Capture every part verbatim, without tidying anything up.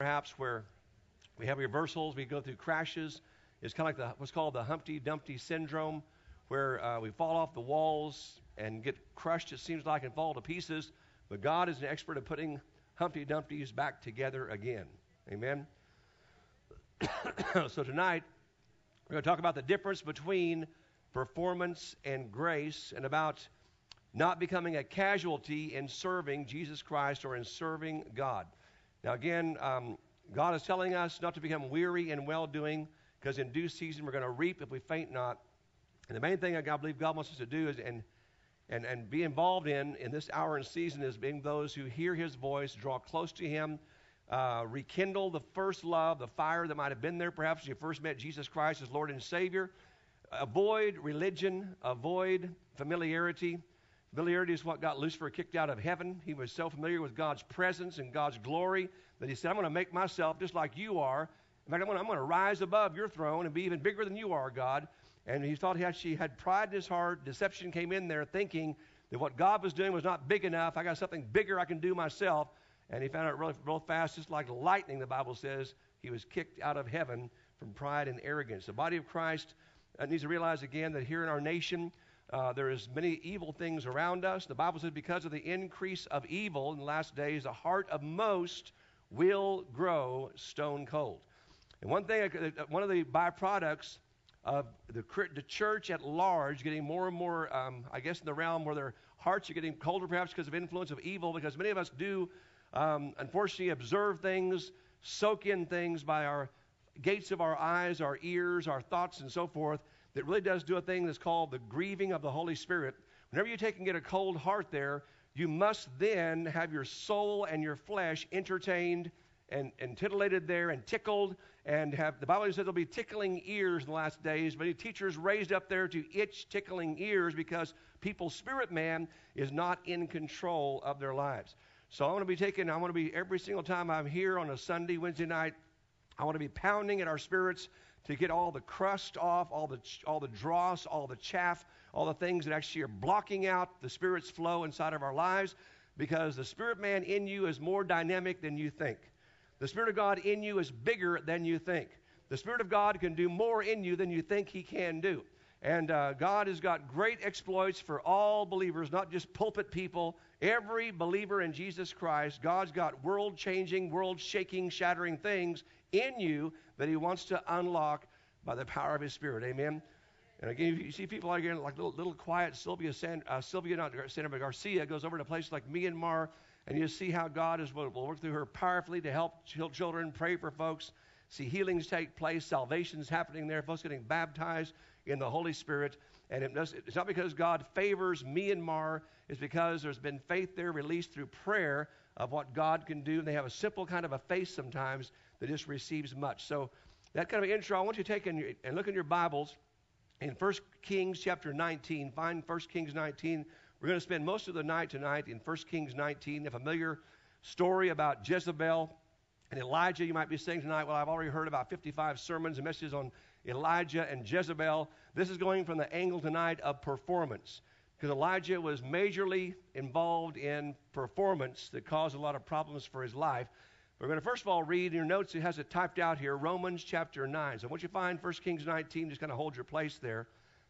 perhaps, where we have reversals, we go through crashes. It's kind of like the, what's called the Humpty Dumpty syndrome, where uh, we fall off the walls and get crushed, it seems like, and fall to pieces. But God is an expert at putting Humpty Dumptys back together again. Amen? So tonight, we're going to talk about the difference between performance and grace, and about not becoming a casualty in serving Jesus Christ or in serving God. Now again, um, God is telling us not to become weary in well-doing, because in due season we're going to reap if we faint not. And the main thing I believe God wants us to do is and and and be involved in in this hour and season is being those who hear His voice, draw close to Him, uh, rekindle the first love, the fire that might have been there perhaps when you first met Jesus Christ as Lord and Savior. Avoid religion, avoid familiarity. Familiarity is what got Lucifer kicked out of heaven. He was so familiar with God's presence and God's glory that he said, I'm going to make myself just like you are. In fact, I'm going, to, I'm going to rise above your throne and be even bigger than you are, God. And he thought he actually had pride in his heart. Deception came in there thinking that what God was doing was not big enough. I got something bigger I can do myself. And he found out really real fast, just like lightning, the Bible says, he was kicked out of heaven from pride and arrogance. The body of Christ uh, needs to realize again that here in our nation, uh, there is many evil things around us. The Bible says because of the increase of evil in the last days, the heart of most will grow stone cold. And one thing, one of the byproducts of the, the church at large getting more and more, um, I guess, in the realm where their hearts are getting colder, perhaps because of influence of evil, because many of us do, um, unfortunately, observe things, soak in things by our gates of our eyes, our ears, our thoughts, and so forth, that really does do a thing that's called the grieving of the Holy Spirit. Whenever you take and get a cold heart there, you must then have your soul and your flesh entertained and, and titillated there and tickled, and have, the Bible says there'll be tickling ears in the last days. Many teachers raised up there to itch tickling ears because people's spirit man is not in control of their lives. So I want to be taking, I want to be, every single time I'm here on a Sunday, Wednesday night, I want to be pounding at our spirits to get all the crust off, all the all the dross, all the chaff, all the things that actually are blocking out the Spirit's flow inside of our lives, because the spirit man in you is more dynamic than you think. The Spirit of God in you is bigger than you think. The Spirit of God can do more in you than you think He can do. And uh, God has got great exploits for all believers, not just pulpit people. Every believer in Jesus Christ, God's got world-changing, world-shaking, shattering things in you that He wants to unlock by the power of His Spirit. Amen? And again, you see people like, like little, little quiet Sylvia, San, uh, Sylvia, not Sandra Garcia, goes over to places like Myanmar, and you see how God is, will, will work through her powerfully to help children, pray for folks, see healings take place, salvations happening there, folks getting baptized in the Holy Spirit. And it does, it's not because God favors Myanmar, it's because there's been faith there released through prayer of what God can do. And they have a simple kind of a faith sometimes that just receives much. So that kind of intro, I want you to take and, and look in your Bibles in First Kings chapter nineteen. Find First Kings nineteen. We're going to spend most of the night tonight in First Kings nineteen, a familiar story about Jezebel and Elijah. You might be saying tonight, well, I've already heard about fifty-five sermons and messages on Elijah and Jezebel. This is going from the angle tonight of performance, because Elijah was majorly involved in performance that caused a lot of problems for his life. We're going to first of all read in your notes, it has it typed out here, Romans chapter nine. So once you find First Kings nineteen, just kind of hold your place there.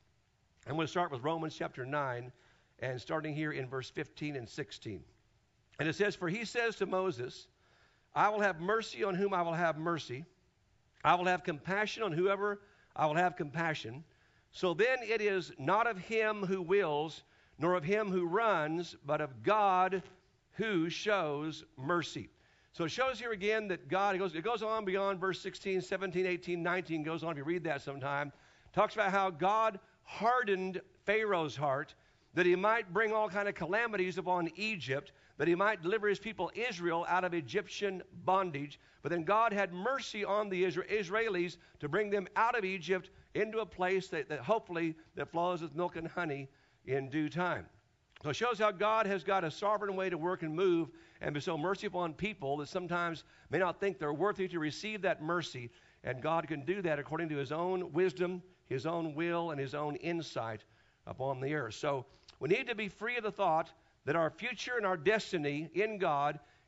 I'm going to start with Romans chapter nine, and starting here in verse fifteen and sixteen. And it says, for he says to Moses, I will have mercy on whom I will have mercy. I will have compassion on whoever I will have compassion. So then it is not of him who wills, nor of him who runs, but of God who shows mercy. So it shows here again that God, it goes, it goes on beyond verse sixteen, seventeen, eighteen, nineteen, goes on, if you read that sometime, talks about how God hardened Pharaoh's heart, that he might bring all kind of calamities upon Egypt, that he might deliver his people Israel out of Egyptian bondage. But then God had mercy on the Israelis to bring them out of Egypt into a place that, that hopefully that flows with milk and honey in due time. So it shows how God has got a sovereign way to work and move and bestow mercy upon people that sometimes may not think they're worthy to receive that mercy. And God can do that according to his own wisdom, his own will, and his own insight upon the earth. So we need to be free of the thought that our future and our destiny in God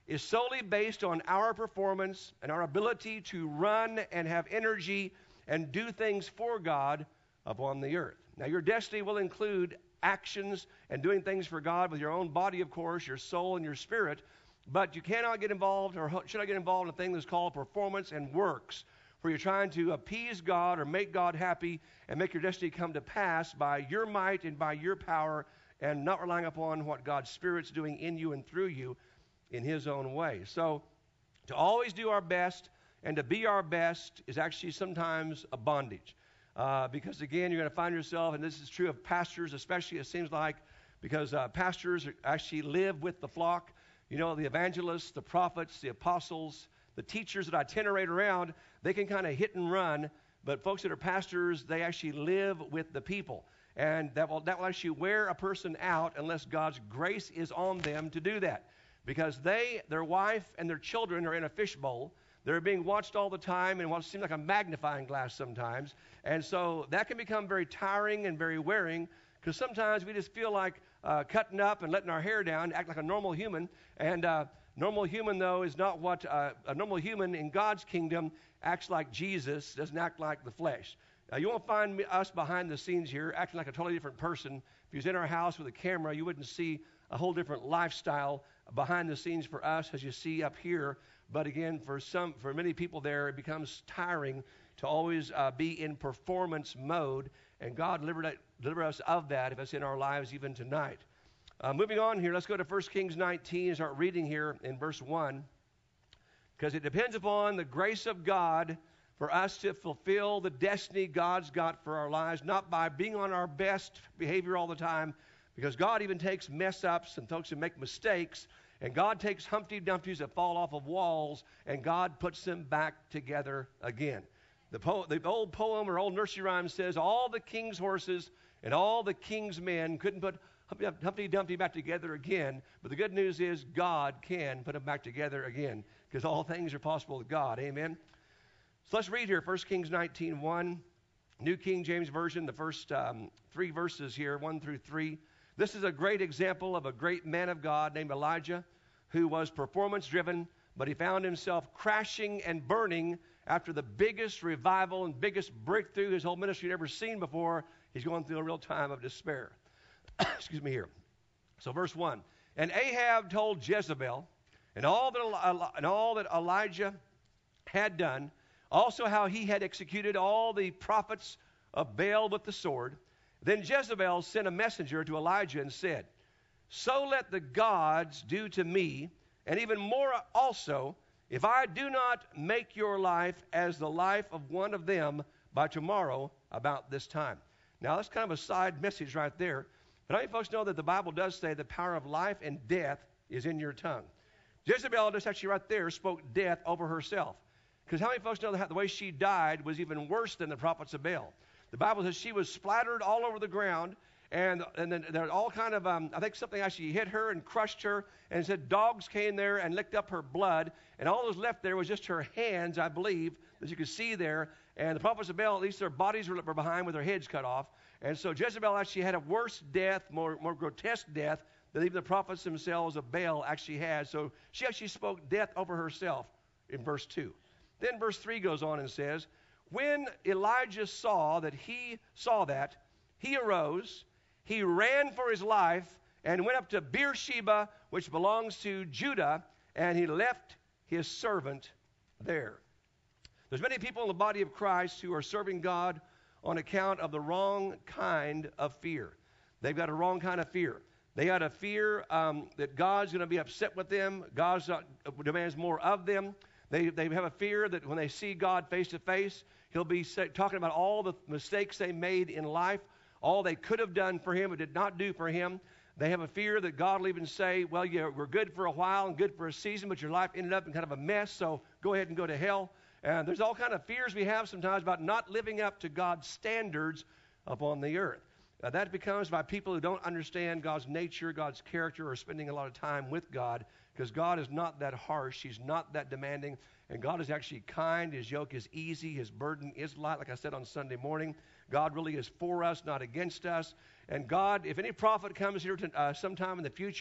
is solely based on our performance and our ability to run and have energy and do things for God upon the earth. Now, your destiny will include actions and doing things for God with your own body, of course, your soul and your spirit, but you cannot get involved or should not get involved in a thing that's called performance and works, where you're trying to appease God or make God happy and make your destiny come to pass by your might and by your power and not relying upon what God's Spirit's doing in you and through you in His own way. So to always do our best and to be our best is actually sometimes a bondage. Uh, because, again, you're going to find yourself, and this is true of pastors especially, it seems like, because uh, pastors actually live with the flock. You know, the evangelists, the prophets, the apostles, the teachers that itinerate around, they can kind of hit and run, but folks that are pastors, they actually live with the people. And that will, that will actually wear a person out unless God's grace is on them to do that. Because they, their wife, and their children are in a fishbowl. They're being watched all the time in what seems like a magnifying glass sometimes. And so that can become very tiring and very wearing, because sometimes we just feel like uh, cutting up and letting our hair down, act like a normal human. And uh, normal human, though, is not what uh, a normal human in God's kingdom acts like. Jesus doesn't act like the flesh. Uh, you won't find me, us behind the scenes here acting like a totally different person. If you was in our house with a camera, you wouldn't see a whole different lifestyle behind the scenes for us as you see up here. But again, for some, for many people there, it becomes tiring to always uh, be in performance mode. And God deliver, deliver us of that if it's in our lives even tonight. Uh, moving on here, let's go to First Kings nineteen and start reading here in verse one. Because it depends upon the grace of God for us to fulfill the destiny God's got for our lives, not by being on our best behavior all the time, because God even takes mess-ups and folks who make mistakes, and God takes Humpty Dumptys that fall off of walls, and God puts them back together again. The, po- the old poem or old nursery rhyme says, all the king's horses and all the king's men couldn't put Humpty Dumpty back together again, but the good news is God can put them back together again, because all things are possible with God. Amen? So let's read here, First Kings nineteen one, New King James Version, the first um, three verses here, one through three. This is a great example of a great man of God named Elijah, who was performance-driven, but he found himself crashing and burning after the biggest revival and biggest breakthrough his whole ministry had ever seen before. He's going through a real time of despair. Excuse me here. So verse one, and Ahab told Jezebel and all that, and all that Elijah had done, also how he had executed all the prophets of Baal with the sword. Then Jezebel sent a messenger to Elijah and said, so let the gods do to me, and even more also, if I do not make your life as the life of one of them by tomorrow about this time. Now, that's kind of a side message right there. But how many folks know that the Bible does say the power of life and death is in your tongue? Jezebel just actually right there spoke death over herself. Because how many folks know that the way she died was even worse than the prophets of Baal? The Bible says she was splattered all over the ground, and and then there all kind of, um, I think something actually hit her and crushed her, and said dogs came there and licked up her blood, and all that was left there was just her hands, I believe, that you could see there. And the prophets of Baal, at least their bodies were behind with their heads cut off. And so Jezebel actually had a worse death, more, more grotesque death, than even the prophets themselves of Baal actually had. So she actually spoke death over herself in verse two. Then verse three goes on and says, when Elijah saw that he saw that, he arose, he ran for his life, and went up to Beersheba, which belongs to Judah, and he left his servant there. There's many people in the body of Christ who are serving God on account of the wrong kind of fear. They've got a wrong kind of fear. They got a fear um, that God's going to be upset with them. God uh, demands more of them. They, they have a fear that when they see God face to face, He'll be say, talking about all the mistakes they made in life, all they could have done for Him but did not do for Him. They have a fear that God will even say, well, yeah, we're good for a while and good for a season, but your life ended up in kind of a mess, so go ahead and go to hell. And there's all kind of fears we have sometimes about not living up to God's standards upon the earth. Uh, that becomes by people who don't understand God's nature, God's character, or spending a lot of time with God, because God is not that harsh. He's not that demanding. And God is actually kind. His yoke is easy. His burden is light, like I said on Sunday morning. God really is for us, not against us. And God, if any prophet comes here to, uh, sometime in the future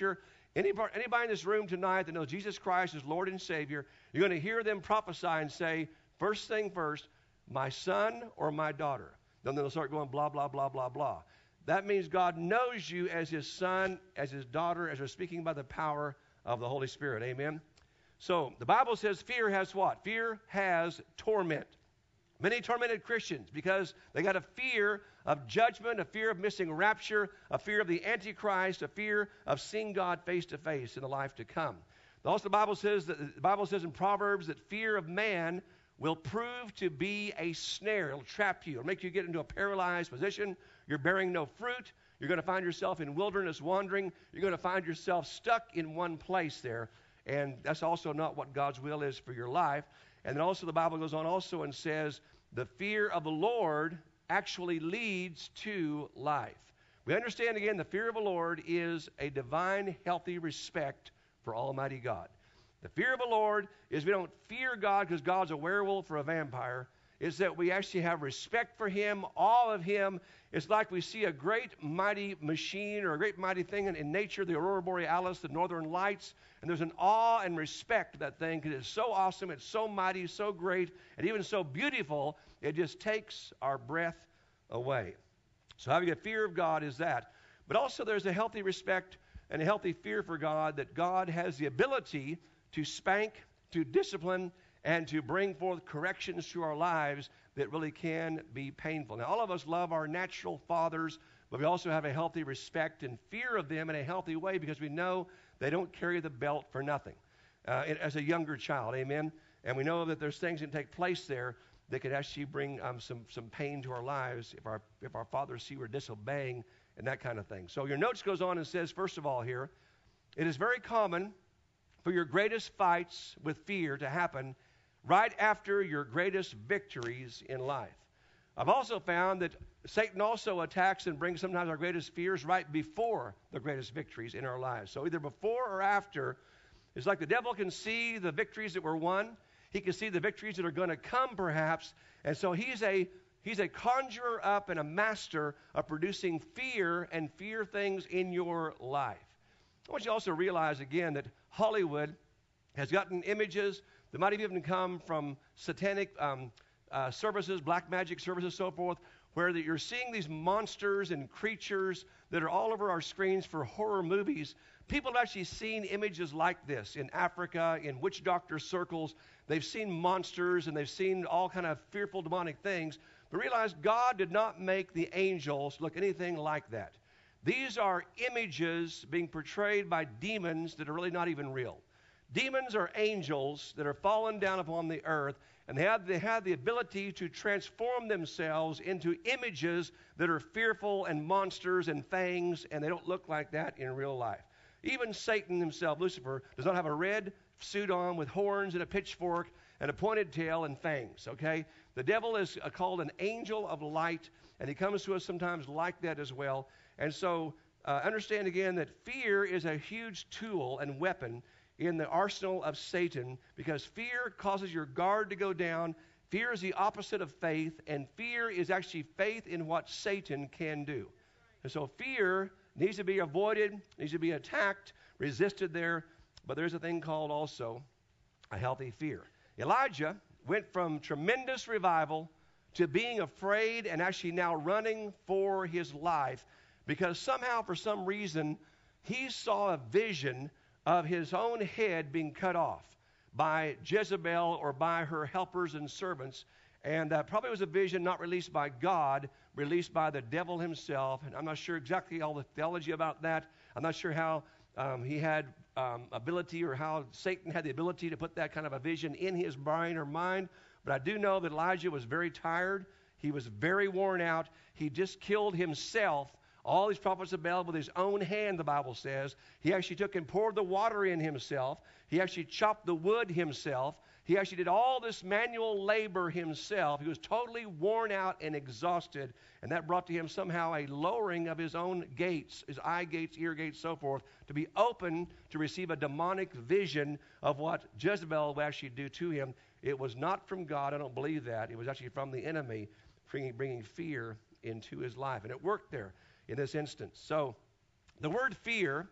Anybody, anybody in this room tonight that knows Jesus Christ is Lord and Savior, you're going to hear them prophesy and say, first thing first, my son or my daughter. Then they'll start going blah, blah, blah, blah, blah. That means God knows you as his son, as his daughter, as they're speaking by the power of the Holy Spirit. Amen? So the Bible says fear has what? Fear has torment. Many tormented Christians because they got a fear of judgment, a fear of missing rapture, a fear of the Antichrist, a fear of seeing God face to face in the life to come. Also, the Bible says that the Bible says in Proverbs that fear of man will prove to be a snare. It'll trap you. It'll make you get into a paralyzed position. You're bearing no fruit. You're going to find yourself in wilderness wandering. You're going to find yourself stuck in one place there. And that's also not what God's will is for your life. And then also the Bible goes on also and says the fear of the Lord actually leads to life. We understand again the fear of the Lord is a divine, healthy respect for Almighty God. The fear of the Lord is we don't fear God because God's a werewolf or a vampire. It's that we actually have respect for him, awe of him. It's like we see a great mighty machine or a great mighty thing in, in nature, the aurora borealis, the northern lights, and there's an awe and respect to that thing because it's so awesome, it's so mighty, so great, and even so beautiful, it just takes our breath away. So having a fear of God is that. But also there's a healthy respect and a healthy fear for God that God has the ability to spank, to discipline, and to bring forth corrections to our lives that really can be painful. Now, all of us love our natural fathers, but we also have a healthy respect and fear of them in a healthy way because we know they don't carry the belt for nothing uh, as a younger child, amen? And we know that there's things that take place there that could actually bring um, some, some pain to our lives if our, if our fathers see we're disobeying and that kind of thing. So your notes goes on and says, first of all here, it is very common for your greatest fights with fear to happen right after your greatest victories in life. I've also found that Satan also attacks and brings sometimes our greatest fears right before the greatest victories in our lives. So either before or after, it's like the devil can see the victories that were won. He can see the victories that are going to come perhaps. And so he's a he's a conjurer up and a master of producing fear and fear things in your life. I want you to also realize again that Hollywood has gotten images that might have even come from satanic um, uh, services, black magic services, so forth, where that you're seeing these monsters and creatures that are all over our screens for horror movies. People have actually seen images like this in Africa, in witch doctor circles. They've seen monsters and they've seen all kind of fearful demonic things. But realize God did not make the angels look anything like that. These are images being portrayed by demons that are really not even real. Demons are angels that are fallen down upon the earth, and they have, they have the ability to transform themselves into images that are fearful and monsters and fangs, and they don't look like that in real life. Even Satan himself, Lucifer, does not have a red suit on with horns and a pitchfork and a pointed tail and fangs, okay? The devil is uh, called an angel of light, and he comes to us sometimes like that as well. And so uh, understand again that fear is a huge tool and weapon in the arsenal of Satan because fear causes your guard to go down. Fear is the opposite of faith, and fear is actually faith in what Satan can do. And so fear needs to be avoided, needs to be attacked, resisted there, but there's a thing called also a healthy fear. Elijah went from tremendous revival to being afraid and actually now running for his life because somehow, for some reason, he saw a vision of his own head being cut off by Jezebel or by her helpers and servants. And uh, probably was a vision not released by God, released by the devil himself. And I'm not sure exactly all the theology about that. I'm not sure how um, he had um, ability or how Satan had the ability to put that kind of a vision in his brain or mind. But I do know that Elijah was very tired. He was very worn out. He just killed himself. All these prophets of Baal with his own hand, the Bible says. He actually took and poured the water in himself. He actually chopped the wood himself. He actually did all this manual labor himself. He was totally worn out and exhausted. And that brought to him somehow a lowering of his own gates, his eye gates, ear gates, so forth, to be open to receive a demonic vision of what Jezebel would actually do to him. It was not from God. I don't believe that. It was actually from the enemy bringing, bringing fear into his life. And it worked there in this instance. So the word fear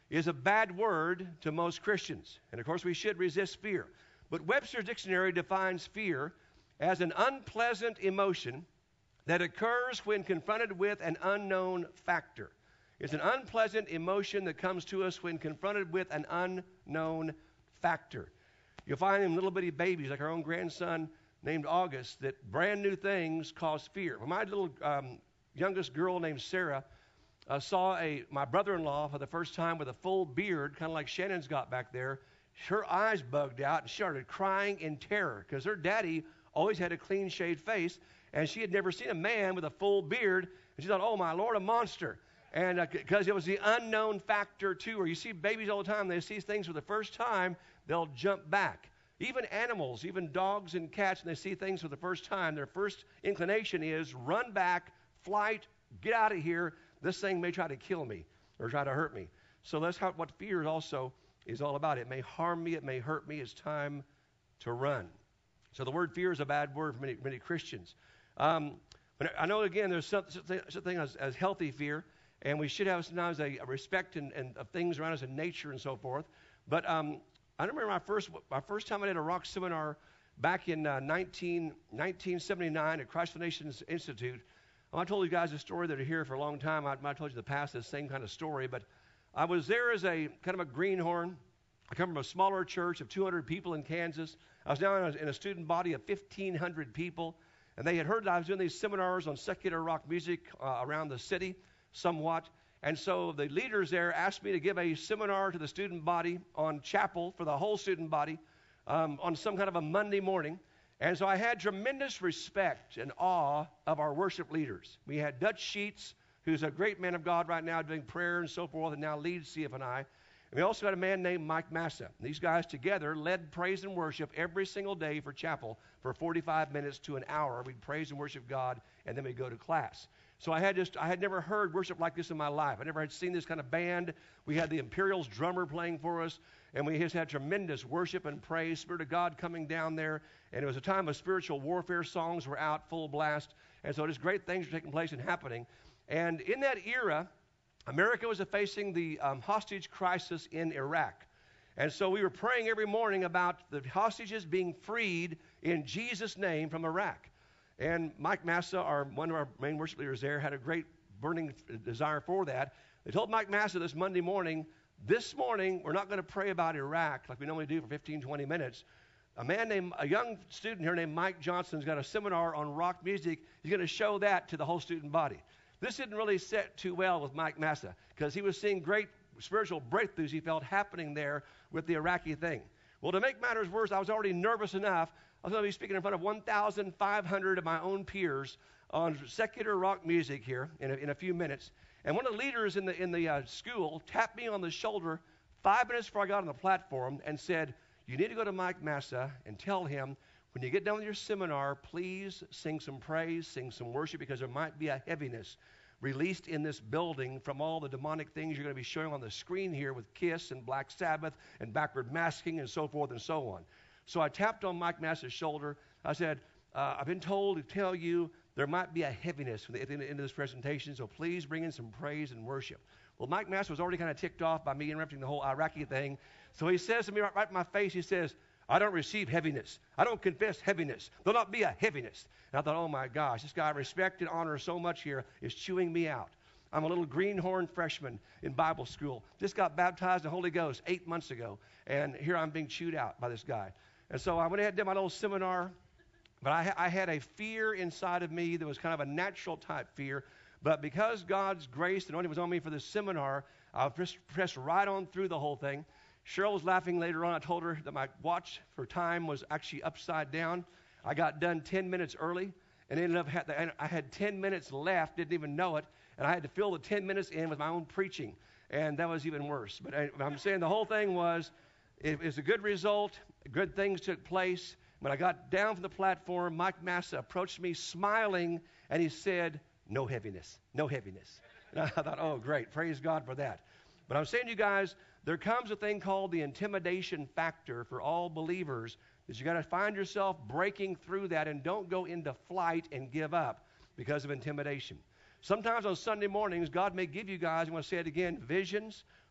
is a bad word to most Christians. And of course, we should resist fear. But Webster's dictionary defines fear as an unpleasant emotion that occurs when confronted with an unknown factor. It's an unpleasant emotion that comes to us when confronted with an unknown factor. You'll find in little bitty babies, like our own grandson named August, that brand new things cause fear. When my little um, youngest girl named Sarah uh, saw a my brother-in-law for the first time with a full beard, kind of like Shannon's got back there, her eyes bugged out and she started crying in terror because her daddy always had a clean-shaved face, and she had never seen a man with a full beard, and she thought, oh, my Lord, a monster. And because uh, it was the unknown factor, too, where you see babies all the time, they see things for the first time, they'll jump back. Even animals, even dogs and cats, when they see things for the first time, their first inclination is run back, flight, get out of here. This thing may try to kill me or try to hurt me. So that's how what fear also is all about. It may harm me, it may hurt me. It's time to run. So the word fear is a bad word for many, many Christians. Um, but I know, again, there's something, something as, as healthy fear, and we should have sometimes a, a respect and, and of things around us in nature and so forth. But um, I remember my first my first time I did a rock seminar back in uh, nineteen seventy-nine at Christ the Nations Institute. I told you guys a story that are here for a long time. I, I told you in the past this same kind of story, but I was there as a kind of a greenhorn. I come from a smaller church of two hundred people in Kansas. I was down in a, in a student body of fifteen hundred people, and they had heard that I was doing these seminars on secular rock music uh, around the city somewhat. And so the leaders there asked me to give a seminar to the student body on chapel for the whole student body um, on some kind of a Monday morning. And so I had tremendous respect and awe of our worship leaders. We had Dutch Sheets, who's a great man of God right now doing prayer and so forth, and now leads C F N I. And we also had a man named Mike Massa. These guys together led praise and worship every single day for chapel for forty-five minutes to an hour. We'd praise and worship God, and then we'd go to class. So I had just I had never heard worship like this in my life. I never had seen this kind of band. We had the Imperials drummer playing for us, and we just had tremendous worship and praise, Spirit of God coming down there. And it was a time of spiritual warfare. Songs were out full blast. And so just great things were taking place and happening. And in that era, America was facing the um, hostage crisis in Iraq. And so we were praying every morning about the hostages being freed in Jesus' name from Iraq. And Mike Massa, our, one of our main worship leaders there, had a great burning desire for that. They told Mike Massa this Monday morning, this morning we're not going to pray about Iraq like we normally do for fifteen, twenty minutes. A man named, a young student here named Mike Johnson's got a seminar on rock music. He's going to show that to the whole student body. This didn't really set too well with Mike Massa because he was seeing great spiritual breakthroughs he felt happening there with the Iraqi thing. Well, to make matters worse, I was already nervous enough. I was going to be speaking in front of one thousand five hundred of my own peers on secular rock music here in a, in a few minutes. And one of the leaders in the, in the uh, school tapped me on the shoulder five minutes before I got on the platform and said, you need to go to Mike Massa and tell him, when you get done with your seminar, please sing some praise, sing some worship, because there might be a heaviness released in this building from all the demonic things you're going to be showing on the screen here with KISS and Black Sabbath and backward masking and so forth and so on. So I tapped on Mike Massa's shoulder. I said, uh, I've been told to tell you there might be a heaviness at the end of this presentation, so please bring in some praise and worship. Well, Mike Massa was already kind of ticked off by me interrupting the whole Iraqi thing. So he says to me right, right in my face, he says, I don't receive heaviness. I don't confess heaviness. There'll not be a heaviness. And I thought, oh my gosh, this guy I respect and honor so much here is chewing me out. I'm a little greenhorn freshman in Bible school. Just got baptized in the Holy Ghost eight months ago. And here I'm being chewed out by this guy. And so I went ahead and did my little seminar. But I, I had a fear inside of me that was kind of a natural type fear. But because God's grace and anointing was on me for this seminar, I pressed, pressed right on through the whole thing. Cheryl was laughing later on. I told her that my watch for time was actually upside down. I got done ten minutes early and ended up, had, I had ten minutes left, didn't even know it, and I had to fill the ten minutes in with my own preaching, and that was even worse. But I, I'm saying the whole thing was, it was a good result, good things took place. When I got down from the platform, Mike Massa approached me smiling, and he said, no heaviness, no heaviness. And I thought, oh, great, praise God for that. But I'm saying to you guys, there comes a thing called the intimidation factor for all believers, that you got to find yourself breaking through that and don't go into flight and give up because of intimidation. Sometimes on Sunday mornings, God may give you guys, I'm going to say it again, visions,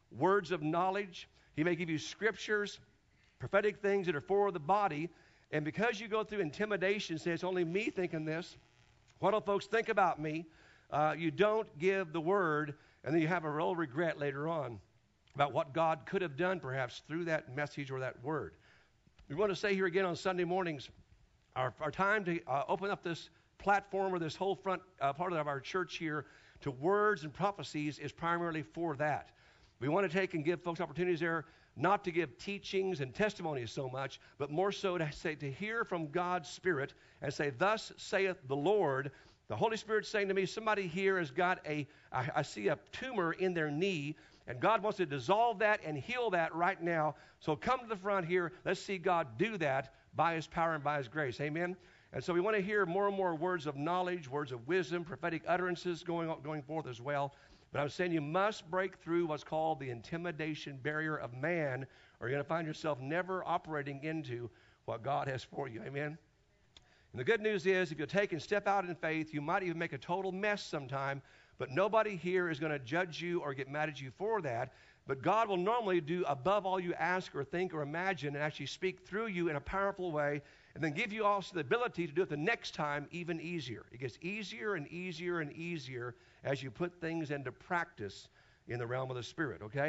words of knowledge. He may give you scriptures, prophetic things that are for the body. And because you go through intimidation, say it's only me thinking this, what do folks think about me? Uh, you don't give the word, and then you have a real regret later on about what God could have done perhaps through that message or that word. We want to say here again on Sunday mornings, our, our time to uh, open up this platform or this whole front uh, part of our church here to words and prophecies is primarily for that. We want to take and give folks opportunities there not to give teachings and testimonies so much, but more so to say to hear from God's Spirit and say, thus saith the Lord. The Holy Spirit saying to me, somebody here has got a, I, I see a tumor in their knee, and God wants to dissolve that and heal that right now. So come to the front here. Let's see God do that by His power and by His grace. Amen? And so we want to hear more and more words of knowledge, words of wisdom, prophetic utterances going, going forth as well. But I'm saying you must break through what's called the intimidation barrier of man, or you're going to find yourself never operating into what God has for you. Amen? And the good news is, if you'll take and step out in faith, you might even make a total mess sometime, but nobody here is going to judge you or get mad at you for that. But God will normally do above all you ask or think or imagine and actually speak through you in a powerful way, and then give you also the ability to do it the next time even easier. It gets easier and easier and easier as you put things into practice in the realm of the Spirit, okay?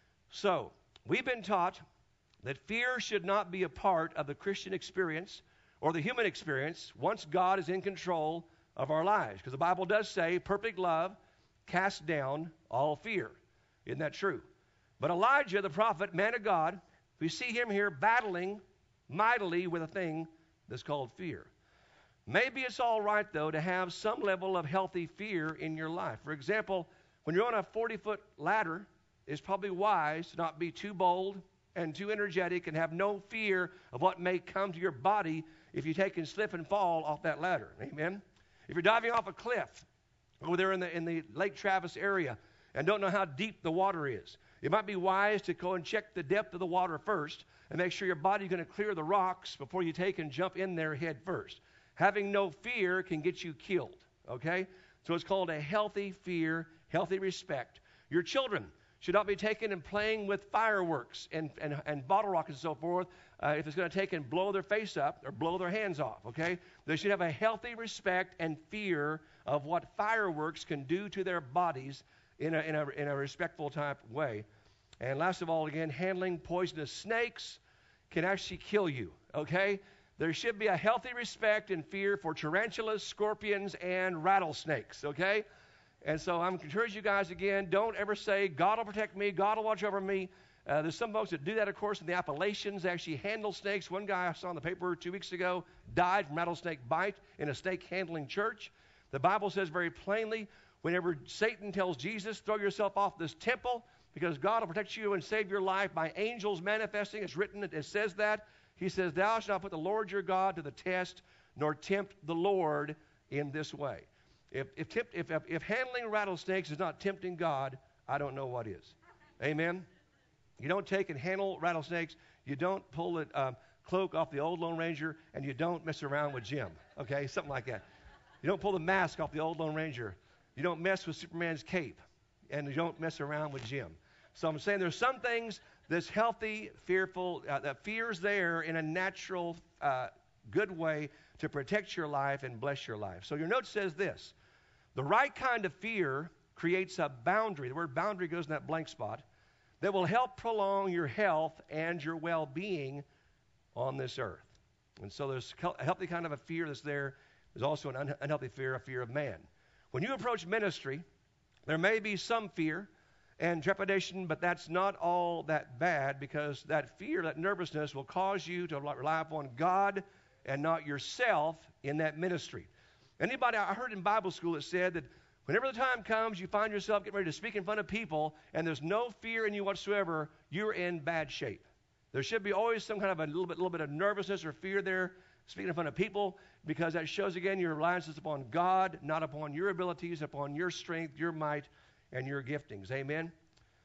So, we've been taught that fear should not be a part of the Christian experience or the human experience once God is in control of our lives. Because the Bible does say, perfect love casts down all fear. Isn't that true? But Elijah, the prophet, man of God, we see him here battling mightily with a thing that's called fear. Maybe it's all right, though, to have some level of healthy fear in your life. For example, when you're on a forty-foot ladder, it's probably wise to not be too bold and too energetic and have no fear of what may come to your body if you take and slip and fall off that ladder. Amen? If you're diving off a cliff over there in the, in the Lake Travis area and don't know how deep the water is, it might be wise to go and check the depth of the water first and make sure your body's going to clear the rocks before you take and jump in there head first. Having no fear can get you killed, okay? So it's called a healthy fear, healthy respect. Your children should not be taken and playing with fireworks and, and, and bottle rockets and so forth uh, if it's going to take and blow their face up or blow their hands off, okay? They should have a healthy respect and fear of what fireworks can do to their bodies in a, in a, in a respectful type way. And last of all, again, handling poisonous snakes can actually kill you, okay? There should be a healthy respect and fear for tarantulas, scorpions, and rattlesnakes, okay? And so I'm encouraging you guys again, don't ever say, God will protect me, God will watch over me. Uh, there's some folks that do that, of course, in the Appalachians. They actually handle snakes. One guy I saw in the paper two weeks ago died from rattlesnake bite in a snake handling church. The Bible says very plainly, whenever Satan tells Jesus, throw yourself off this temple because God will protect you and save your life by angels manifesting. It's written, it says that. He says, thou shalt not put the Lord your God to the test, nor tempt the Lord in this way. If, if, tempt, if, if, if handling rattlesnakes is not tempting God, I don't know what is. Amen? You don't take and handle rattlesnakes. You don't pull the um, cloak off the old Lone Ranger, and you don't mess around with Jim. Okay? Something like that. You don't pull the mask off the old Lone Ranger. You don't mess with Superman's cape, and you don't mess around with Jim. So I'm saying there's some things that's healthy, fearful, uh, that fear's there in a natural, uh, good way to protect your life and bless your life. So your note says this: the right kind of fear creates a boundary. The word boundary goes in that blank spot that will help prolong your health and your well-being on this earth. And so there's a healthy kind of a fear that's there. There's also an un- unhealthy fear, a fear of man. When you approach ministry, there may be some fear and trepidation, but that's not all that bad, because that fear, that nervousness will cause you to rely upon God and not yourself in that ministry. Anybody, I heard in Bible school it said that whenever the time comes, you find yourself getting ready to speak in front of people, and there's no fear in you whatsoever, you're in bad shape. There should be always some kind of a little bit, little bit of nervousness or fear there, speaking in front of people, because that shows, again, your reliance is upon God, not upon your abilities, upon your strength, your might, and your giftings. Amen?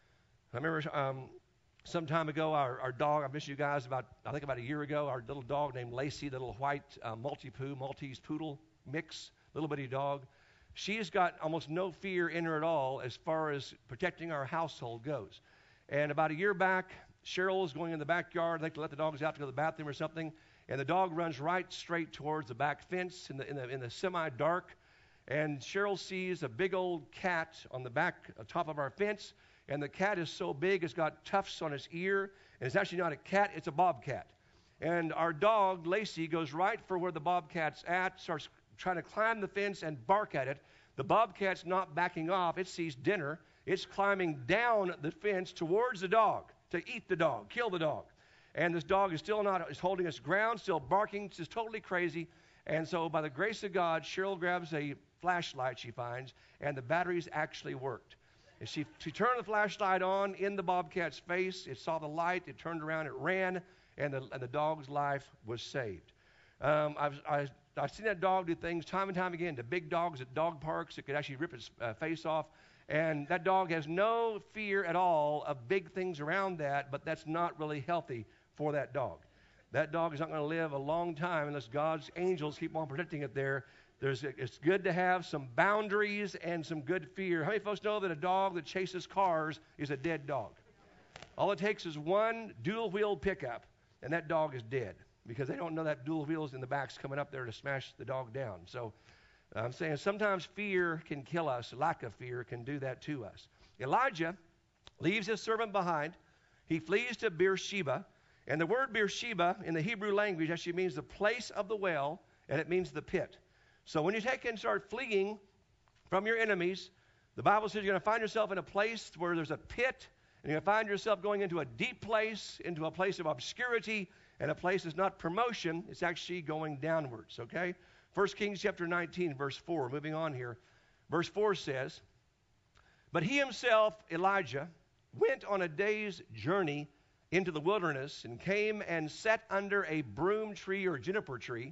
I remember um, some time ago, our, our dog, I missed you guys about, I think about a year ago, our little dog named Lacey, the little white uh, Maltipoo, Maltese poodle mix, little bitty dog. She's got almost no fear in her at all as far as protecting our household goes. And about a year back, Cheryl was going in the backyard, like to let the dogs out to go to the bathroom or something, and the dog runs right straight towards the back fence in the, in the, in the semi-dark. And Cheryl sees a big old cat on the back uh, top of our fence, and the cat is so big it's got tufts on its ear, and it's actually not a cat, it's a bobcat. And our dog, Lacey, goes right for where the bobcat's at, starts trying to climb the fence and bark at it. The bobcat's not backing off. It sees dinner. It's climbing down the fence towards the dog to eat the dog, kill the dog. And this dog is still not, is holding its ground, still barking. It's just totally crazy. And so by the grace of God, Cheryl grabs a flashlight she finds, and the batteries actually worked. And she, she turned the flashlight on in the bobcat's face. It saw the light. It turned around. It ran, and the, and the dog's life was saved. Um, I've, I, I've seen that dog do things time and time again to big dogs at dog parks. It could actually rip its uh, face off. And that dog has no fear at all of big things around that, but that's not really healthy for that dog. That dog is not going to live a long time unless God's angels keep on protecting it there. There's, it's good to have some boundaries and some good fear. How many folks know that a dog that chases cars is a dead dog? All it takes is one dual-wheeled pickup, and that dog is dead because they don't know that dual wheels in the back's coming up there to smash the dog down. So I'm saying sometimes fear can kill us. Lack of fear can do that to us. Elijah leaves his servant behind. He flees to Beersheba. And the word Beersheba in the Hebrew language actually means the place of the well, and it means the pit. So when you take and start fleeing from your enemies, the Bible says you're going to find yourself in a place where there's a pit, and you're going to find yourself going into a deep place, into a place of obscurity, and a place that's not promotion, it's actually going downwards, okay? First Kings chapter nineteen, verse four, moving on here. Verse four says, "But he himself, Elijah, went on a day's journey into the wilderness and came and sat under a broom tree or juniper tree.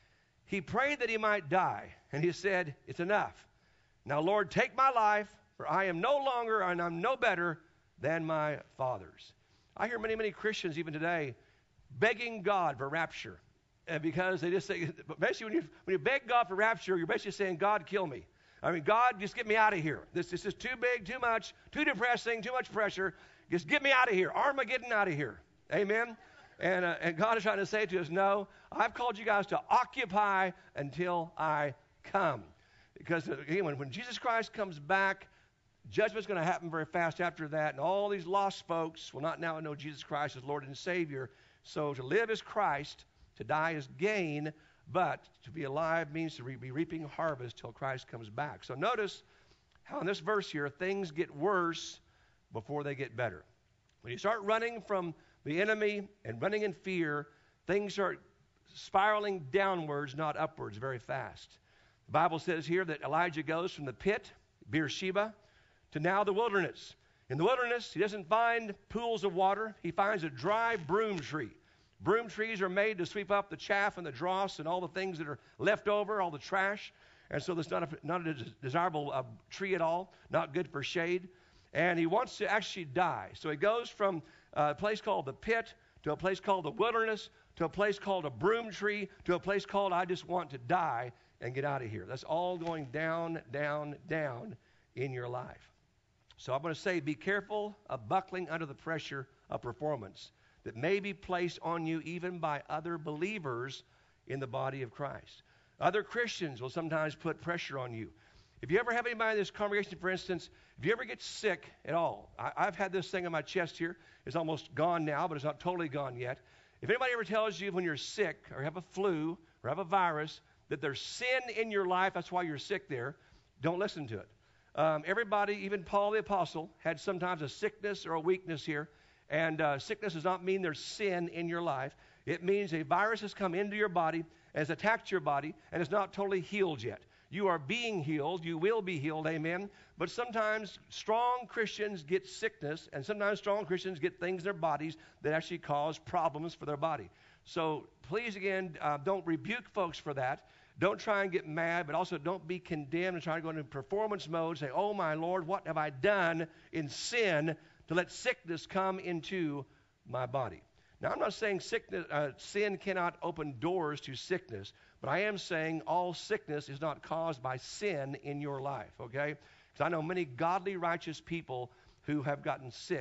He prayed that he might die, and he said, 'It's enough. Now, Lord, take my life, for I am no longer and I'm no better than my fathers.'" I hear many, many Christians even today begging God for rapture, and because they just say, basically when you, when you beg God for rapture, you're basically saying, "God, kill me. I mean, God, just get me out of here. This, this is too big, too much, too depressing, too much pressure. Just get me out of here. Armageddon out of here." Amen? And, uh, and God is trying to say to us, no, I've called you guys to occupy until I come. Because, again, when, when Jesus Christ comes back, judgment's going to happen very fast after that, and all these lost folks will not now know Jesus Christ as Lord and Savior. So to live is Christ, to die is gain, but to be alive means to re- be reaping harvest till Christ comes back. So notice how in this verse here, things get worse before they get better. When you start running from the enemy and running in fear, things start spiraling downwards, not upwards, very fast. The Bible says here that Elijah goes from the pit, Beersheba, to now the wilderness. In the wilderness, he doesn't find pools of water. He finds a dry broom tree. Broom trees are made to sweep up the chaff and the dross and all the things that are left over, all the trash. And so there's not a, not a desirable uh, tree at all, not good for shade. And he wants to actually die. So he goes from a place called the pit to a place called the wilderness to a place called a broom tree to a place called I just want to die and get out of here. That's all going down, down, down in your life. So I'm going to say be careful of buckling under the pressure of performance that may be placed on you even by other believers in the body of Christ. Other Christians will sometimes put pressure on you. If you ever have anybody in this congregation, for instance, if you ever get sick at all, I, I've had this thing on my chest here. It's almost gone now, but it's not totally gone yet. If anybody ever tells you when you're sick or have a flu or have a virus that there's sin in your life, that's why you're sick there, don't listen to it. Um, everybody, even Paul the Apostle, had sometimes a sickness or a weakness here. And uh, sickness does not mean there's sin in your life. It means a virus has come into your body, has attacked your body, and is not totally healed yet. You are being healed. You will be healed, amen. But sometimes strong Christians get sickness, and sometimes strong Christians get things in their bodies that actually cause problems for their body. So please, again, uh, don't rebuke folks for that. Don't try and get mad, but also don't be condemned and try to go into performance mode, say, "Oh, my Lord, what have I done in sin to let sickness come into my body?" Now, I'm not saying sickness, uh, sin cannot open doors to sickness, but I am saying all sickness is not caused by sin in your life, okay? Because I know many godly, righteous people who have gotten sick.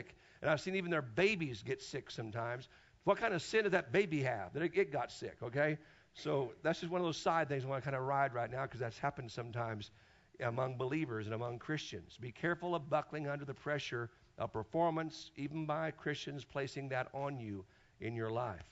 And I've seen even their babies get sick sometimes. What kind of sin did that baby have that it, it got sick, okay? So that's just one of those side things I want to kind of ride right now because that's happened sometimes among believers and among Christians. Be careful of buckling under the pressure of performance, even by Christians placing that on you in your life.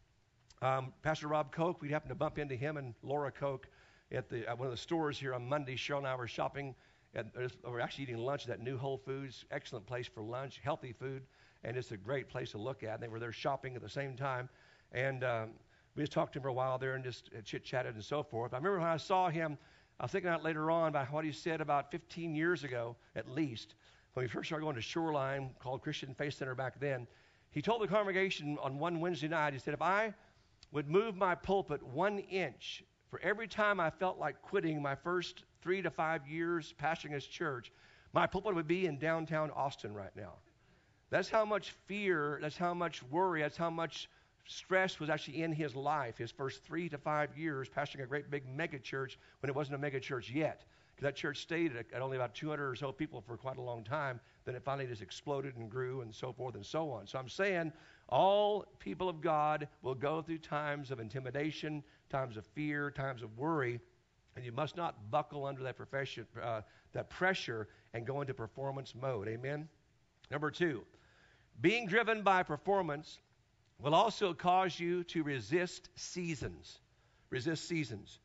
Um, Pastor Rob Koch, we happened to bump into him and Laura Koch at, the, at one of the stores here on Monday. Cheryl and I were shopping, at, we were actually eating lunch at that new Whole Foods. Excellent place for lunch, healthy food, and it's a great place to look at. And they were there shopping at the same time. And um, we just talked to him for a while there and just chit-chatted and so forth. I remember when I saw him, I was thinking out later on about what he said about fifteen years ago, at least, when we first started going to Shoreline, called Christian Faith Center back then. He told the congregation on one Wednesday night, he said, if I would move my pulpit one inch for every time I felt like quitting my first three to five years pastoring his church, my pulpit would be in downtown Austin right now. That's how much fear, that's how much worry, that's how much stress was actually in his life, his first three to five years pastoring a great big mega church when it wasn't a mega church yet. Because that church stayed at, at only about two hundred or so people for quite a long time. Then it finally just exploded and grew and so forth and so on. So I'm saying all people of God will go through times of intimidation, times of fear, times of worry, and you must not buckle under that, profession, uh, that pressure and go into performance mode. Amen? Number two, being driven by performance will also cause you to resist seasons. Resist seasons.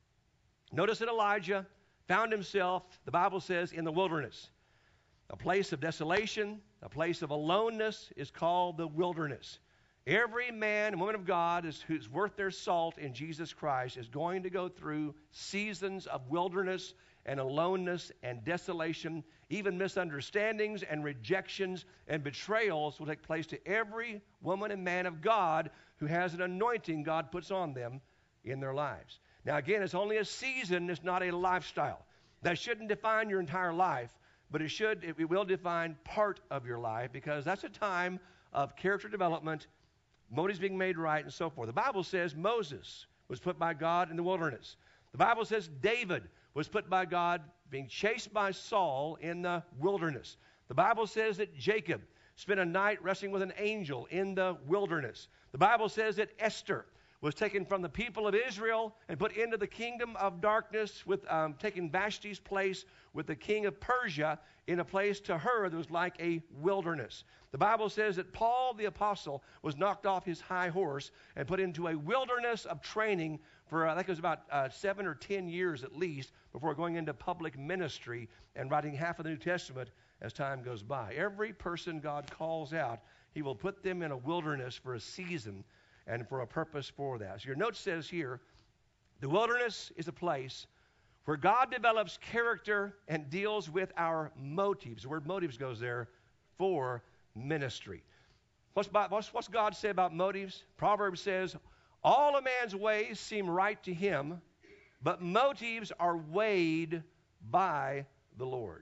Notice that Elijah found himself, the Bible says, in the wilderness. A place of desolation, a place of aloneness is called the wilderness. Every man and woman of God is, who's worth their salt in Jesus Christ is going to go through seasons of wilderness and aloneness and desolation. Even misunderstandings and rejections and betrayals will take place to every woman and man of God who has an anointing God puts on them in their lives. Now again, it's only a season, it's not a lifestyle. That shouldn't define your entire life, but it should, it will define part of your life because that's a time of character development, motives being made right, and so forth. The Bible says Moses was put by God in the wilderness. The Bible says David was put by God being chased by Saul in the wilderness. The Bible says that Jacob spent a night wrestling with an angel in the wilderness. The Bible says that Esther was taken from the people of Israel and put into the kingdom of darkness, with um, taking Vashti's place with the king of Persia in a place to her that was like a wilderness. The Bible says that Paul the apostle was knocked off his high horse and put into a wilderness of training for, I think it was about uh, seven or ten years at least, before going into public ministry and writing half of the New Testament as time goes by. Every person God calls out, he will put them in a wilderness for a season and for a purpose for that. So your note says here, the wilderness is a place where God develops character and deals with our motives. The word motives goes there for ministry. What's, what's, what's God say about motives? Proverbs says, all a man's ways seem right to him, but motives are weighed by the Lord.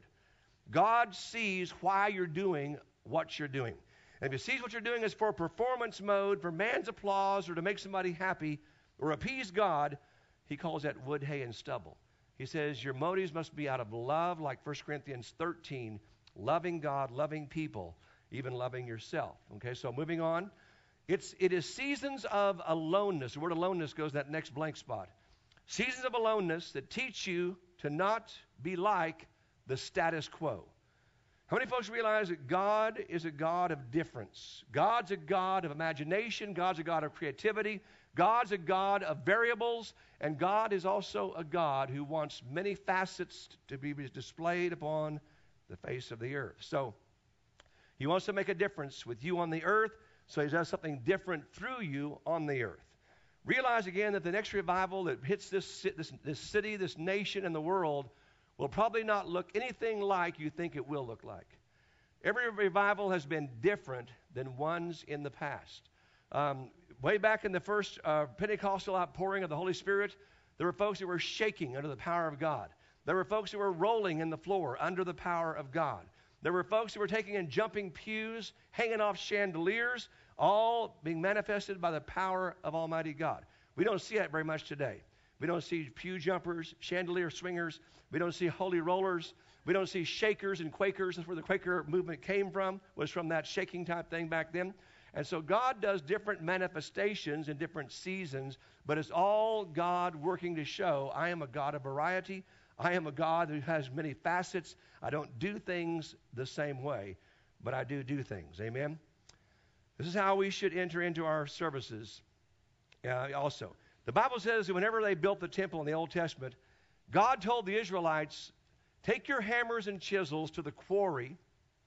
God sees why you're doing what you're doing. And if he sees what you're doing is for performance mode, for man's applause, or to make somebody happy, or appease God, he calls that wood, hay, and stubble. He says your motives must be out of love, like First Corinthians thirteen, loving God, loving people, even loving yourself. Okay, so moving on. It's, it is seasons of aloneness. The word aloneness goes that next blank spot. Seasons of aloneness that teach you to not be like the status quo. How many folks realize that God is a God of difference? God's a God of imagination. God's a God of creativity. God's a God of variables. And God is also a God who wants many facets to be displayed upon the face of the earth. So he wants to make a difference with you on the earth, so he does something different through you on the earth. Realize again that the next revival that hits this, this, this city, this nation, and the world will probably not look anything like you think it will look like. Every revival has been different than ones in the past. Um, way back in the first uh, Pentecostal outpouring of the Holy Spirit, there were folks who were shaking under the power of God. There were folks who were rolling in the floor under the power of God. There were folks who were taking and jumping pews, hanging off chandeliers, all being manifested by the power of Almighty God. We don't see that very much today. We don't see pew jumpers, chandelier swingers. We don't see holy rollers. We don't see shakers and Quakers. That's where the Quaker movement came from, was from that shaking type thing back then. And so God does different manifestations in different seasons, but it's all God working to show I am a God of variety. I am a God who has many facets. I don't do things the same way, but I do do things. Amen? This is how we should enter into our services uh, also. The Bible says that whenever they built the temple in the Old Testament, God told the Israelites, take your hammers and chisels to the quarry,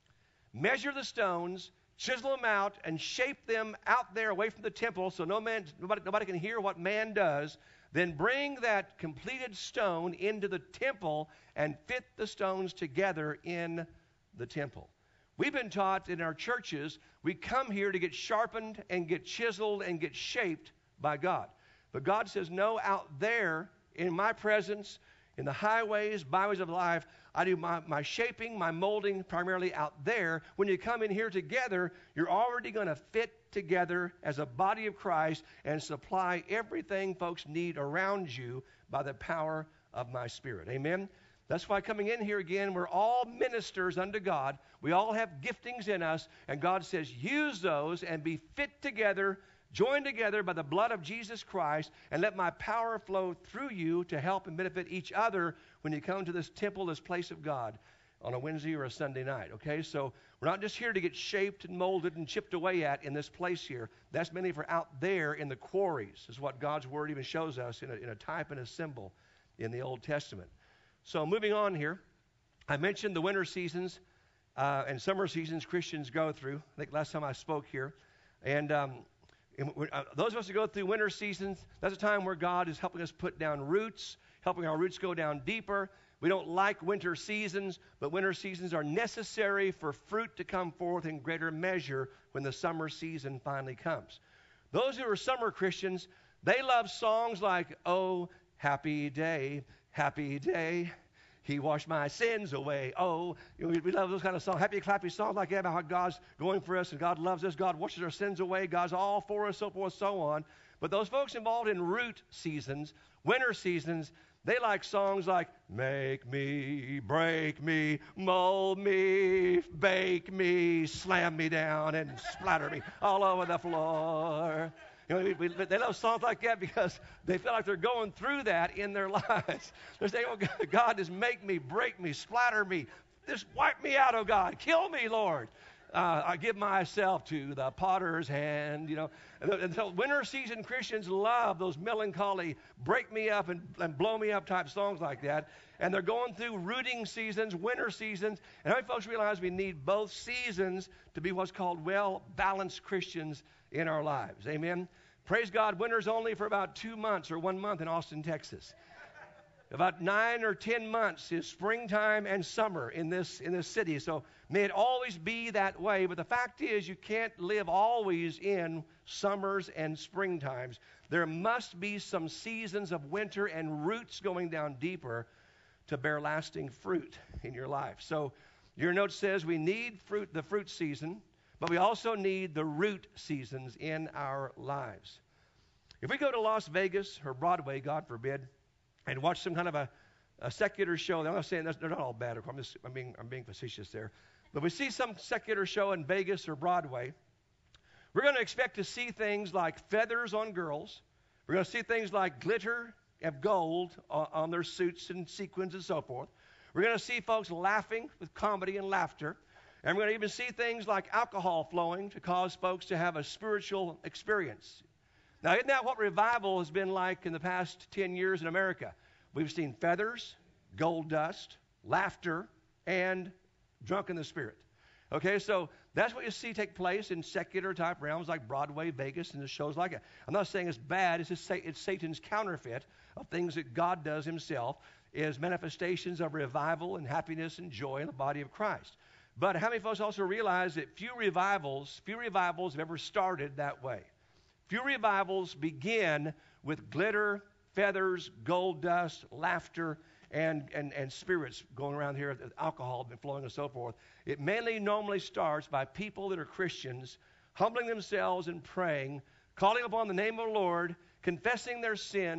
measure the stones, chisel them out, and shape them out there away from the temple so no man, nobody, nobody can hear what man does. Then bring that completed stone into the temple and fit the stones together in the temple. We've been taught in our churches, we come here to get sharpened and get chiseled and get shaped by God. But God says, no, out there in my presence, in the highways, byways of life, I do my, my shaping, my molding primarily out there. When you come in here together, you're already going to fit together as a body of Christ and supply everything folks need around you by the power of my Spirit. Amen? That's why coming in here again, we're all ministers unto God. We all have giftings in us, and God says, use those and be fit together, joined together by the blood of Jesus Christ, and let my power flow through you to help and benefit each other when you come to this temple, this place of God, on a Wednesday or a Sunday night. Okay, so we're not just here to get shaped and molded and chipped away at in this place here. That's mainly for out there in the quarries, is what God's Word even shows us in a, in a type and a symbol in the Old Testament. So moving on here, I mentioned the winter seasons uh, and summer seasons Christians go through. I think last time I spoke here. And um, And uh, those of us who go through winter seasons, that's a time where God is helping us put down roots, helping our roots go down deeper. We don't like winter seasons, but winter seasons are necessary for fruit to come forth in greater measure when the summer season finally comes. Those who are summer Christians, they love songs like, oh, happy day, happy day. He washed my sins away. Oh, you know, we, we love those kind of songs, happy, clappy songs like that about how God's going for us and God loves us. God washes our sins away. God's all for us, so forth, so on. But those folks involved in root seasons, winter seasons, they like songs like, make me, break me, mold me, bake me, slam me down, and splatter me all over the floor. You know, we, we, they love songs like that because they feel like they're going through that in their lives. They're saying, oh, God, God, just make me, break me, splatter me. Just wipe me out, oh, God. Kill me, Lord. Uh, I give myself to the potter's hand, you know. And, and so winter season Christians love those melancholy, break me up and, and blow me up type songs like that. And they're going through rooting seasons, winter seasons. And how many folks realize we need both seasons to be what's called well-balanced Christians in our lives? Amen? Praise God, winter's only for about two months or one month in Austin, Texas. About nine or ten months is springtime and summer in this in this city. So may it always be that way. But the fact is, you can't live always in summers and springtimes. There must be some seasons of winter and roots going down deeper to bear lasting fruit in your life. So your note says we need fruit, the fruit season, but we also need the root seasons in our lives. If we go to Las Vegas or Broadway, God forbid, and watch some kind of a, a secular show. I'm not saying that's, they're not all bad. I'm, just, I'm, being, I'm being facetious there. But we see some secular show in Vegas or Broadway. We're going to expect to see things like feathers on girls. We're going to see things like glitter of gold on, on their suits and sequins and so forth. We're going to see folks laughing with comedy and laughter. And we're going to even see things like alcohol flowing to cause folks to have a spiritual experience. Now, isn't that what revival has been like in the past ten years in America? We've seen feathers, gold dust, laughter, and drunk in the Spirit. Okay, so that's what you see take place in secular type realms like Broadway, Vegas, and the shows like it. I'm not saying it's bad. It's just it's Satan's counterfeit of things that God does himself, is manifestations of revival and happiness and joy in the body of Christ. But how many folks also realize that few revivals, few revivals have ever started that way? Few revivals begin with glitter, feathers, gold dust, laughter, and, and, and spirits going around here, alcohol been flowing and so forth. It mainly normally starts by people that are Christians, humbling themselves and praying, calling upon the name of the Lord, confessing their sins,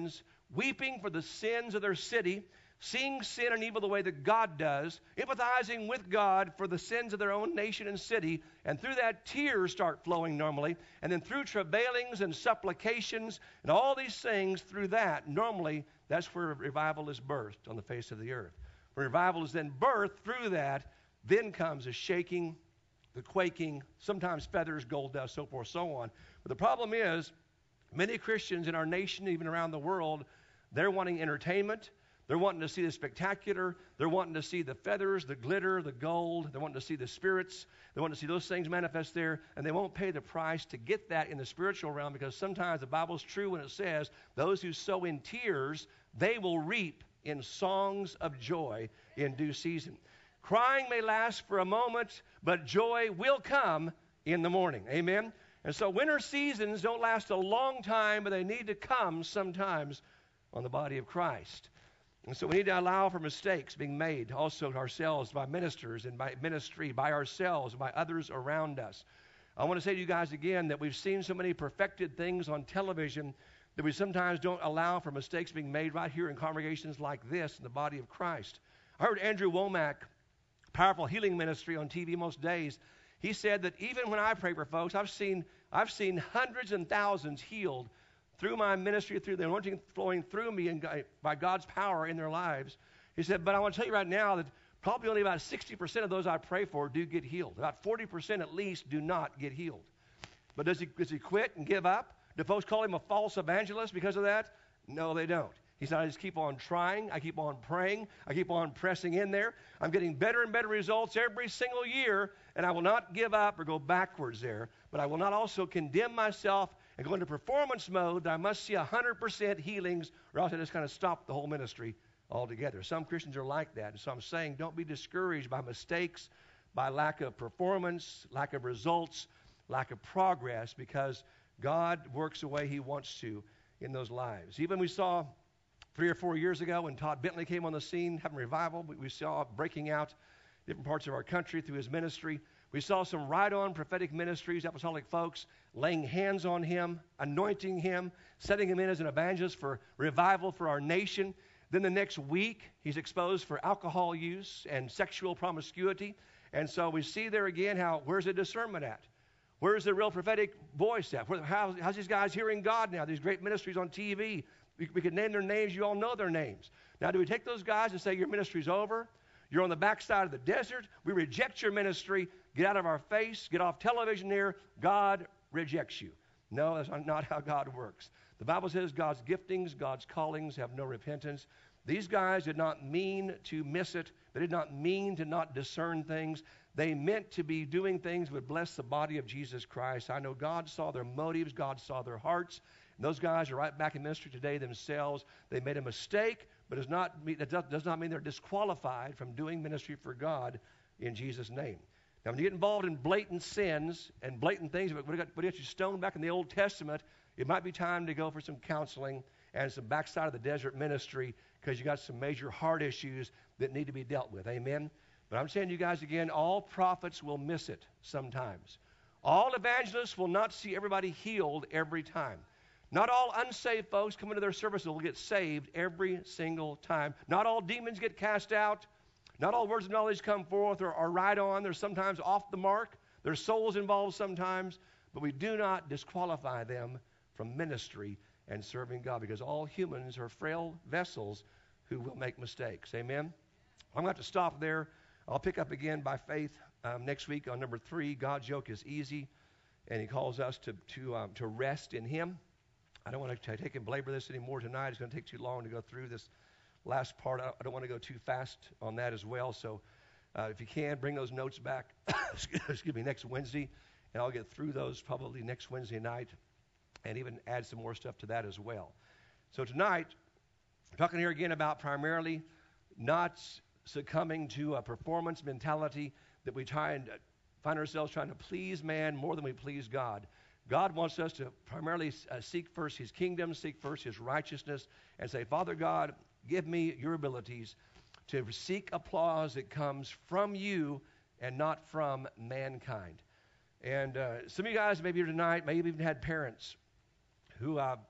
weeping for the sins of their city, seeing sin and evil the way that God does, empathizing with God for the sins of their own nation and city, and through that tears start flowing normally, and then through travailings and supplications and all these things, through that, normally that's where revival is birthed on the face of the earth. When revival is then birthed, through that, then comes a shaking, the quaking, sometimes feathers, gold dust, so forth, so on. But the problem is, many Christians in our nation, even around the world, they're wanting entertainment. They're wanting to see the spectacular. They're wanting to see the feathers, the glitter, the gold. They're wanting to see the spirits. They want to see those things manifest there, and they won't pay the price to get that in the spiritual realm, because sometimes the Bible's true when it says, those who sow in tears, they will reap in songs of joy in due season. Crying may last for a moment, but joy will come in the morning. Amen? And so winter seasons don't last a long time, but they need to come sometimes on the body of Christ. And so we need to allow for mistakes being made also ourselves by ministers and by ministry, by ourselves, by others around us. I want to say to you guys again that we've seen so many perfected things on television that we sometimes don't allow for mistakes being made right here in congregations like this in the body of Christ. I heard Andrew Womack, powerful healing ministry on T V most days. He said that even when I pray for folks, I've seen I've seen hundreds and thousands healed through my ministry, through the anointing flowing through me and by God's power in their lives. He said, but I want to tell you right now that probably only about sixty percent of those I pray for do get healed. About forty percent at least do not get healed. But does he, does he quit and give up? Do folks call him a false evangelist because of that? No, they don't. He said, I just keep on trying. I keep on praying. I keep on pressing in there. I'm getting better and better results every single year, and I will not give up or go backwards there. But I will not also condemn myself and go into performance mode that I must see one hundred percent healings, or else I just kind of stop the whole ministry altogether. Some Christians are like that. And so I'm saying don't be discouraged by mistakes, by lack of performance, lack of results, lack of progress, because God works the way he wants to in those lives. Even we saw three or four years ago when Todd Bentley came on the scene having revival, we saw breaking out different parts of our country through his ministry. We saw some right-on prophetic ministries, apostolic folks, laying hands on him, anointing him, setting him in as an evangelist for revival for our nation. Then the next week, he's exposed for alcohol use and sexual promiscuity. And so we see there again how, where's the discernment at? Where's the real prophetic voice at? Where, how, how's these guys hearing God now? These great ministries on T V. We, we could name their names. You all know their names. Now, do we take those guys and say, your ministry's over? You're on the backside of the desert. We reject your ministry. Get out of our face. Get off television here. God rejects you. No, that's not how God works. The Bible says God's giftings, God's callings have no repentance. These guys did not mean to miss it. They did not mean to not discern things. They meant to be doing things that would bless the body of Jesus Christ. I know God saw their motives. God saw their hearts. And those guys are right back in ministry today themselves. They made a mistake, but it does not mean, that does not mean they're disqualified from doing ministry for God in Jesus' name. Now, when you get involved in blatant sins and blatant things, but would have got you stoned back in the Old Testament, it might be time to go for some counseling and some backside of the desert ministry, because you got some major heart issues that need to be dealt with. Amen? But I'm saying to you guys again, all prophets will miss it sometimes. All evangelists will not see everybody healed every time. Not all unsaved folks come into their service and will get saved every single time. Not all demons get cast out. Not all words of knowledge come forth or are right on. They're sometimes off the mark. There's souls involved sometimes. But we do not disqualify them from ministry and serving God, because all humans are frail vessels who will make mistakes. Amen? I'm going to have to stop there. I'll pick up again by faith um, next week on number three. God's yoke is easy, and he calls us to, to, um, to rest in him. I don't want to take and belabor this anymore tonight. It's going to take too long to go through this last part. I don't want to go too fast on that as well. So uh, if you can, bring those notes back, excuse me, next Wednesday, and I'll get through those probably next Wednesday night and even add some more stuff to that as well. So tonight, we're talking here again about primarily not succumbing to a performance mentality that we try and find ourselves trying to please man more than we please God. God wants us to primarily uh, seek first his kingdom, seek first his righteousness, and say, Father God, give me your abilities to seek applause that comes from you and not from mankind. And uh, some of you guys maybe here tonight, maybe even had parents who uh,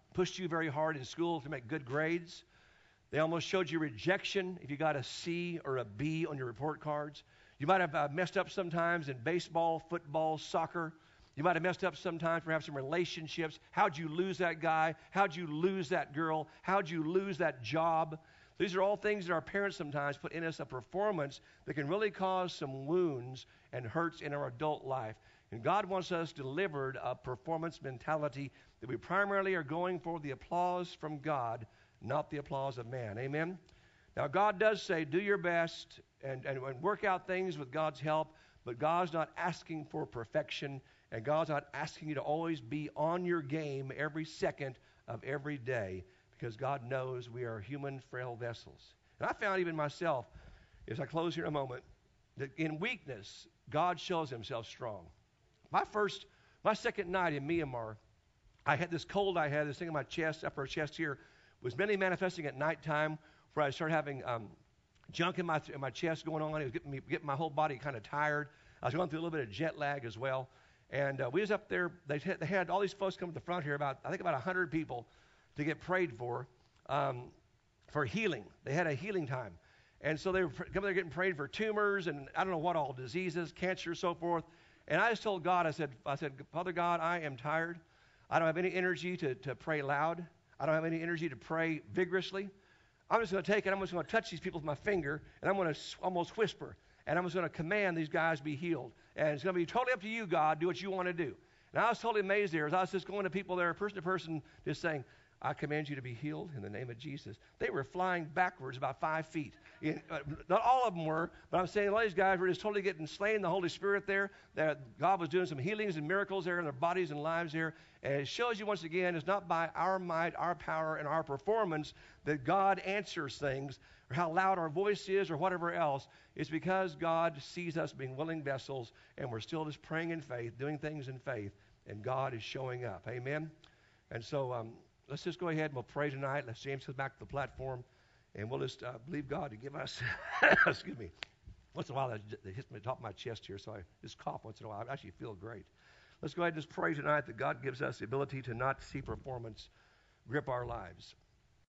pushed you very hard in school to make good grades. They almost showed you rejection if you got a C or a B on your report cards. You might have uh, messed up sometimes in baseball, football, soccer. You might have messed up sometimes, perhaps in relationships. How'd you lose that guy? How'd you lose that girl? How'd you lose that job? These are all things that our parents sometimes put in us, a performance that can really cause some wounds and hurts in our adult life. And God wants us delivered a performance mentality that we primarily are going for the applause from God, not the applause of man. Amen? Now, God does say, do your best and, and, and work out things with God's help, but God's not asking for perfection, and God's not asking you to always be on your game every second of every day, because God knows we are human, frail vessels. And I found even myself, as I close here in a moment, that in weakness, God shows himself strong. My first, my second night in Myanmar, I had this cold I had, this thing in my chest, upper chest here, was mainly manifesting at nighttime, where I started having um, junk in my in my chest going on. It was getting me getting my whole body kind of tired. I was going through a little bit of jet lag as well. And uh, we was up there. They had, they had all these folks come to the front here, about I think about one hundred people, to get prayed for, um, for healing. They had a healing time. And so they were pr- coming there getting prayed for tumors and I don't know what all, diseases, cancer, so forth. And I just told God, I said, I said, Father God, I am tired. I don't have any energy to, to pray loud. I don't have any energy to pray vigorously. I'm just going to take it. I'm just going to touch these people with my finger, and I'm going to almost whisper. And I'm just going to command these guys be healed. And it's going to be totally up to you, God. Do what you want to do. And I was totally amazed there as I was just going to people there, person to person, just saying, I command you to be healed in the name of Jesus. They were flying backwards about five feet. In, uh, not all of them were, but I'm saying a lot of these guys were just totally getting slain in the Holy Spirit there. That God was doing some healings and miracles there in their bodies and lives there. And it shows you once again, it's not by our might, our power, and our performance that God answers things, or how loud our voice is, or whatever else. It's because God sees us being willing vessels, and we're still just praying in faith, doing things in faith, and God is showing up. Amen? And so, um, let's just go ahead and we'll pray tonight. Let's James come back to the platform, and we'll just uh, believe God to give us, excuse me, once in a while that hits me the top of my chest here, so I just cough once in a while. I actually feel great. Let's go ahead and just pray tonight that God gives us the ability to not see performance grip our lives.